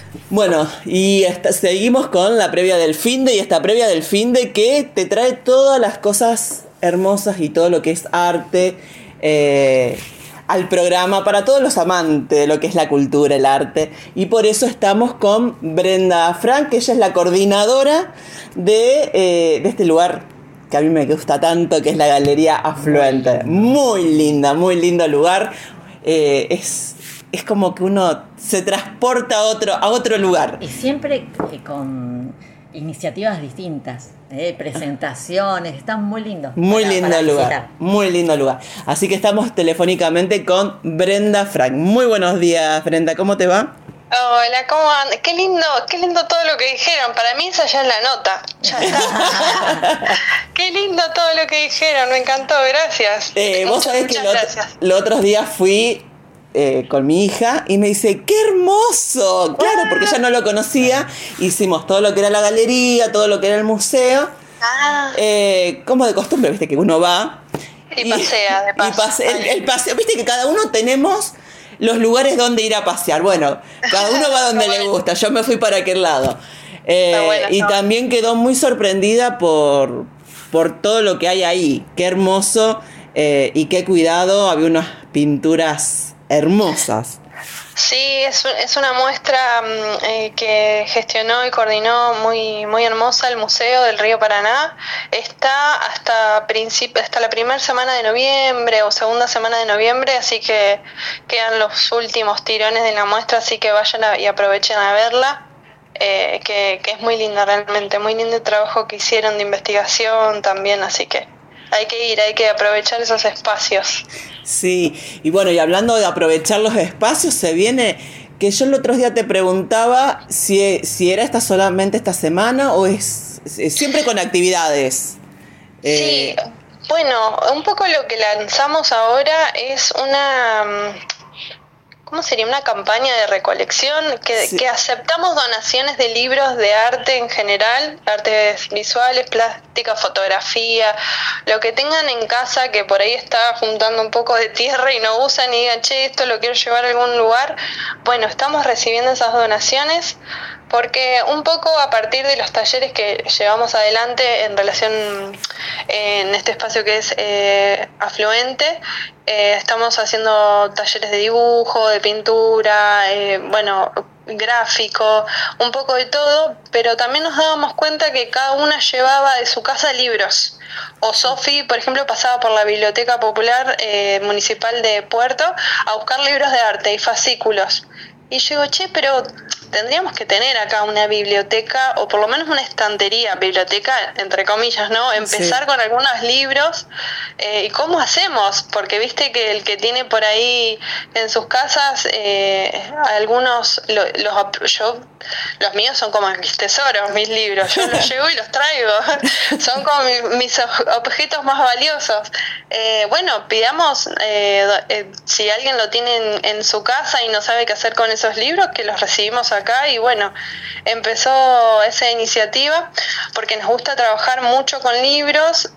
Bueno, y seguimos con la previa del finde, y esta previa del finde que te trae todas las cosas hermosas y todo lo que es arte al programa para todos los amantes de lo que es la cultura, el arte. Y por eso estamos con Brenda Frank, que ella es la coordinadora de este lugar que a mí me gusta tanto, que es la Galería Afluente. Muy lindo lugar. Es como que uno se transporta a otro lugar. Y siempre con iniciativas distintas, presentaciones, está muy lindo. Muy lindo lugar. Así que estamos telefónicamente con Brenda Frank. Muy buenos días, Brenda, ¿cómo te va? Hola, ¿cómo andas? Qué lindo todo lo que dijeron. Para mí esa ya es la nota. Ya está. Qué lindo todo lo que dijeron, me encantó, gracias. Vos sabés que los otros días fui con mi hija y me dice, ¡qué hermoso! Claro, porque ella no lo conocía. Hicimos todo lo que era la galería, todo lo que era el museo. Como de costumbre, viste, que uno va y pasea, de paso. El paseo, viste que cada uno tenemos los lugares donde ir a pasear. Bueno, cada uno va donde le gusta. Yo me fui para aquel lado. Y también quedó muy sorprendida por todo lo que hay ahí. Qué hermoso y qué cuidado. Había unas pinturas hermosas. Sí, es una muestra que gestionó y coordinó muy hermosa el Museo del Río Paraná. Está hasta la primera semana de noviembre o segunda semana de noviembre, así que quedan los últimos tirones de la muestra, así que vayan y aprovechen a verla. Que es muy linda realmente, muy lindo el trabajo que hicieron de investigación también, así que hay que aprovechar esos espacios. Sí, y bueno, y hablando de aprovechar los espacios, se viene, que yo el otro día te preguntaba si era solamente esta semana o es siempre con actividades. Sí, bueno, un poco lo que lanzamos ahora es ¿cómo sería? Una campaña de recolección que aceptamos donaciones de libros de arte en general, artes visuales, plástica, fotografía, lo que tengan en casa que por ahí está juntando un poco de tierra y no usan y digan, che, esto lo quiero llevar a algún lugar. Bueno, estamos recibiendo esas donaciones porque un poco a partir de los talleres que llevamos adelante en relación en este espacio que es Afluente, estamos haciendo talleres de dibujo, de pintura, gráfico, un poco de todo, pero también nos dábamos cuenta que cada una llevaba de su casa libros. O Sofi, por ejemplo, pasaba por la Biblioteca Popular Municipal de Puerto a buscar libros de arte y fascículos. Y yo digo, pero tendríamos que tener acá una biblioteca, o por lo menos una estantería, biblioteca entre comillas, ¿no? Empezar con algunos libros. ¿Y cómo hacemos? Porque viste que el que tiene por ahí en sus casas, algunos, los míos son como mis tesoros, mis libros. Yo los llevo y los traigo. Son como mis objetos más valiosos. Pidamos, si alguien lo tiene en su casa y no sabe qué hacer con esos libros, que los recibimos acá. Y bueno, empezó esa iniciativa porque nos gusta trabajar mucho con libros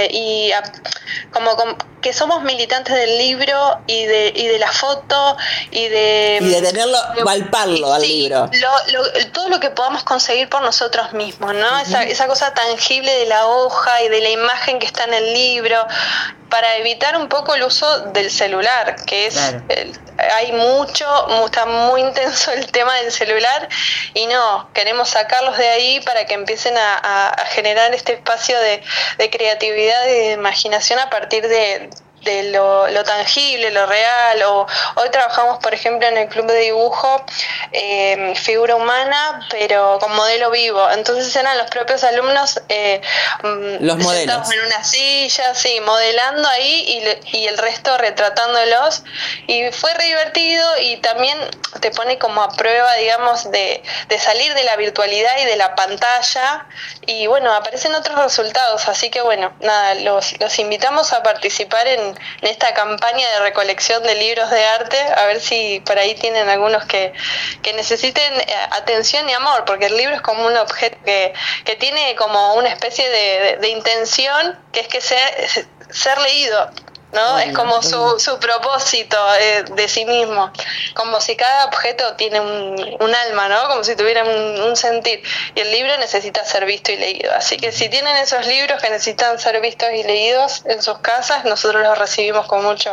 que somos militantes del libro y de la foto y de tenerlo, palparlo al libro. Todo lo que podamos conseguir por nosotros mismos, ¿no? Uh-huh. Esa cosa tangible de la hoja y de la imagen que está en el libro, para evitar un poco el uso del celular, que es hay está muy intenso el tema del celular y no, queremos sacarlos de ahí para que empiecen a generar este espacio de creatividad y de imaginación a partir de lo tangible, lo real. Hoy trabajamos, por ejemplo, en el club de dibujo figura humana, pero con modelo vivo. Entonces eran los propios alumnos los modelos en una silla, sí, modelando ahí y el resto retratándolos. Y fue re divertido y también te pone como a prueba, digamos, de salir de la virtualidad y de la pantalla. Y bueno, aparecen otros resultados. Así que bueno, nada, los invitamos a participar en esta campaña de recolección de libros de arte, a ver si por ahí tienen algunos que necesiten atención y amor, porque el libro es como un objeto que tiene como una especie de intención, que es que ser leído. ¿no? Obvio, Es como obvio. su propósito de sí mismo, como si cada objeto tiene un alma, ¿no? Como si tuviera un sentir, y el libro necesita ser visto y leído, así que si tienen esos libros que necesitan ser vistos y leídos en sus casas, nosotros los recibimos con mucho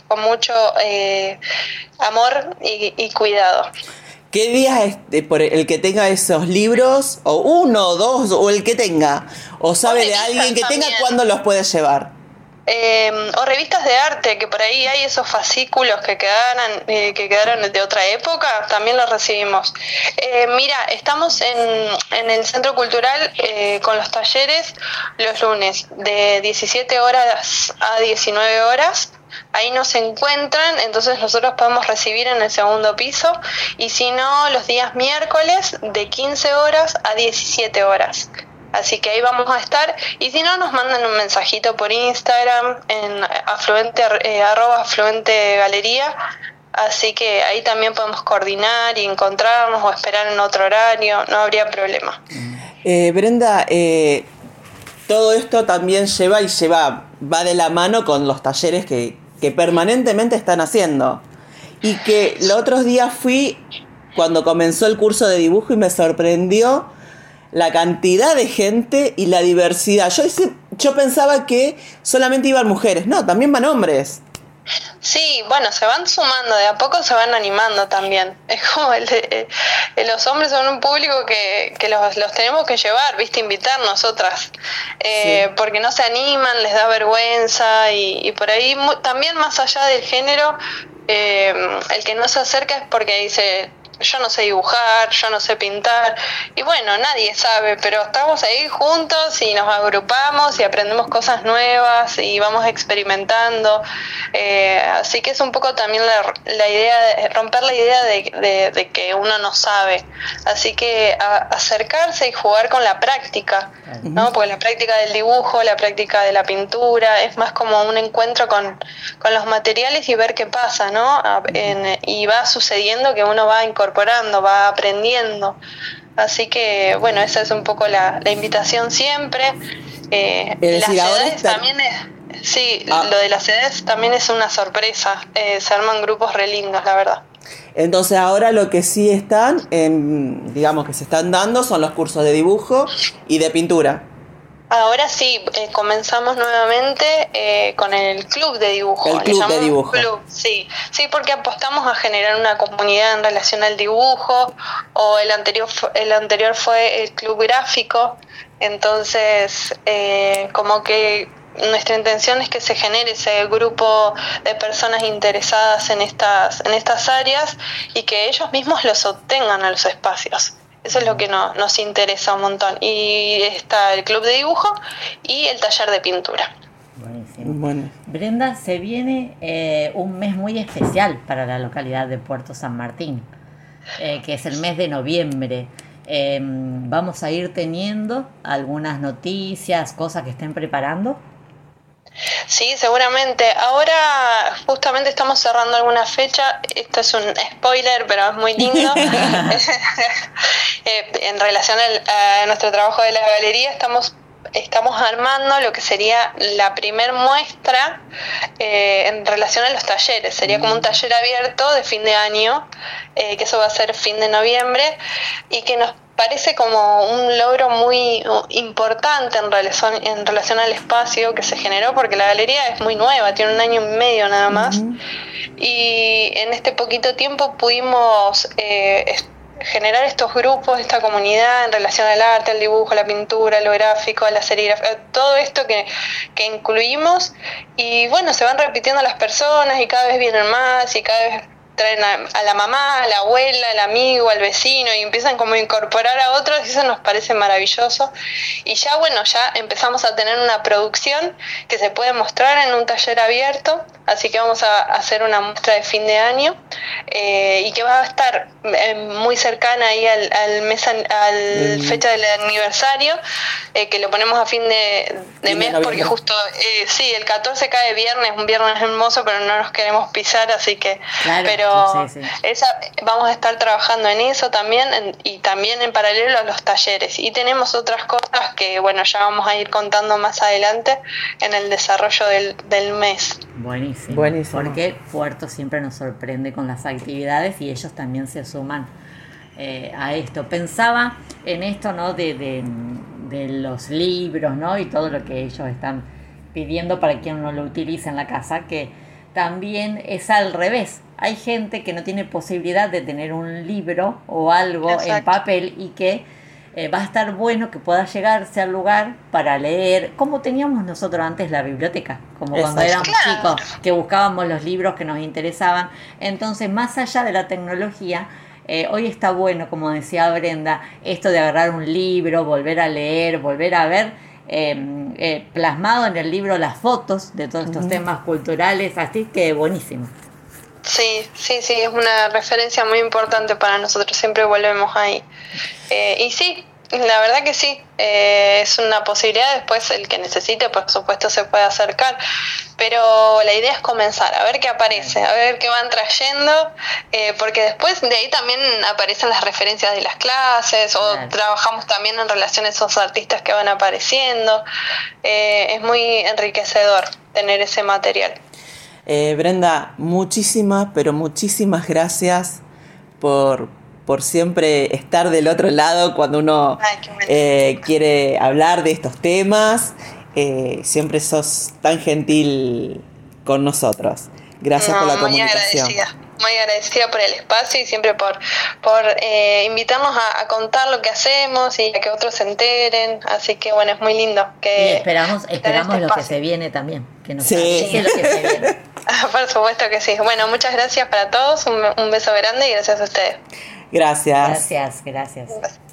amor y cuidado. ¿Qué días por el que tenga esos libros, o uno, o dos, o el que tenga, o sabe de revistas alguien que tenga, también. cuándo los puede llevar? O revistas de arte, que por ahí hay esos fascículos que quedaron de otra época, también los recibimos. Mira, estamos en el Centro Cultural con los talleres los lunes de 17 horas a 19 horas. Ahí nos encuentran, entonces nosotros podemos recibir en el segundo piso, y si no, los días miércoles de 15 horas a 17 horas. Así que ahí vamos a estar, y si no, nos mandan un mensajito por Instagram en @afluente galería, así que ahí también podemos coordinar y encontrarnos o esperar en otro horario, no habría problema. Brenda, todo esto también va de la mano con los talleres que permanentemente están haciendo. Y que los otros días fui cuando comenzó el curso de dibujo y me sorprendió la cantidad de gente y la diversidad. Yo pensaba que solamente iban mujeres. No, también van hombres. Sí, bueno, se van sumando, de a poco se van animando también. Es como los hombres son un público que los tenemos que llevar, ¿viste? Invitar nosotras. Sí. Porque no se animan, les da vergüenza, y por ahí también, más allá del género, el que no se acerca es porque dice: yo no sé dibujar, yo no sé pintar, y bueno, nadie sabe, pero estamos ahí juntos y nos agrupamos y aprendemos cosas nuevas y vamos experimentando, así que es un poco también la idea de romper la idea de que uno no sabe, así que acercarse y jugar con la práctica, ¿no? Porque la práctica del dibujo, la práctica de la pintura es más como un encuentro con los materiales y ver qué pasa, ¿no? Y va sucediendo que uno va incorporando, va aprendiendo. Así que, bueno, esa es un poco la invitación siempre. Es decir, las ahora edades también es... Sí, lo de las edades también es una sorpresa. Se arman grupos re lindos, la verdad. Entonces ahora lo que sí están, digamos que se están dando, son los cursos de dibujo y de pintura. Ahora sí, comenzamos nuevamente con el club de dibujo. El club de dibujo. Club, sí, porque apostamos a generar una comunidad en relación al dibujo, o el anterior fue el club gráfico, entonces como que nuestra intención es que se genere ese grupo de personas interesadas en estas áreas y que ellos mismos los obtengan a los espacios. Eso es lo que nos interesa un montón. Y está el club de dibujo y el taller de pintura. Buenísimo. Bueno. Brenda, se viene un mes muy especial para la localidad de Puerto San Martín, que es el mes de noviembre. Vamos a ir teniendo algunas noticias, cosas que estén preparando. Sí, seguramente. Ahora justamente estamos cerrando alguna fecha. Esto es un spoiler, pero es muy lindo. En relación a nuestro trabajo de la galería, estamos armando lo que sería la primer muestra en relación a los talleres. Sería como un taller abierto de fin de año, que eso va a ser fin de noviembre, y que nos parece como un logro muy importante en relación al espacio que se generó, porque la galería es muy nueva, tiene 1 año y medio nada más, y en este poquito tiempo pudimos generar estos grupos, esta comunidad en relación al arte, al dibujo, a la pintura, a lo gráfico, a la serigrafía, todo esto que incluimos, y bueno, se van repitiendo las personas y cada vez vienen más y cada vez traen a la mamá, a la abuela, al amigo, al vecino, y empiezan como a incorporar a otros, y eso nos parece maravilloso. Y ya empezamos a tener una producción que se puede mostrar en un taller abierto, así que vamos a hacer una muestra de fin de año, y que va a estar muy cercana ahí al mes, al fecha del aniversario, que lo ponemos a fin de mes, porque justo, sí, el 14 cae viernes, un viernes hermoso, pero no nos queremos pisar, así que, claro, pero sí. Vamos a estar trabajando en eso también, y también en paralelo a los talleres, y tenemos otras cosas que, bueno, ya vamos a ir contando más adelante en el desarrollo del mes. Buenísimo, porque Puerto siempre nos sorprende con las actividades y ellos también se suman a esto. Pensaba en esto, ¿no? de los libros, ¿no? Y todo lo que ellos están pidiendo para quien no lo utilice en la casa, que también es al revés. Hay gente que no tiene posibilidad de tener un libro o algo en papel y que va a estar bueno que pueda llegarse al lugar para leer, como teníamos nosotros antes la biblioteca, como cuando éramos chicos, que buscábamos los libros que nos interesaban. Entonces, más allá de la tecnología, hoy está bueno, como decía Brenda, esto de agarrar un libro, volver a leer, volver a ver plasmado en el libro las fotos de todos estos temas culturales, así que buenísimo. Sí, es una referencia muy importante para nosotros, siempre volvemos ahí. Y sí, la verdad que sí, es una posibilidad. Después el que necesite, por supuesto, se puede acercar, pero la idea es comenzar, a ver qué aparece, a ver qué van trayendo, porque después de ahí también aparecen las referencias de las clases, o trabajamos también en relación a esos artistas que van apareciendo. Es muy enriquecedor tener ese material. Brenda, muchísimas gracias por siempre estar del otro lado cuando uno quiere hablar de estos temas. Siempre sos tan gentil con nosotros. Gracias por la comunicación. Muy agradecida por el espacio y siempre por invitarnos a contar lo que hacemos y a que otros se enteren. Así que bueno, es muy lindo. Y esperamos lo que se viene también. Que nos llegue lo que se viene. Por supuesto que sí. Bueno, muchas gracias para todos. Un beso grande y gracias a ustedes. Gracias. Gracias.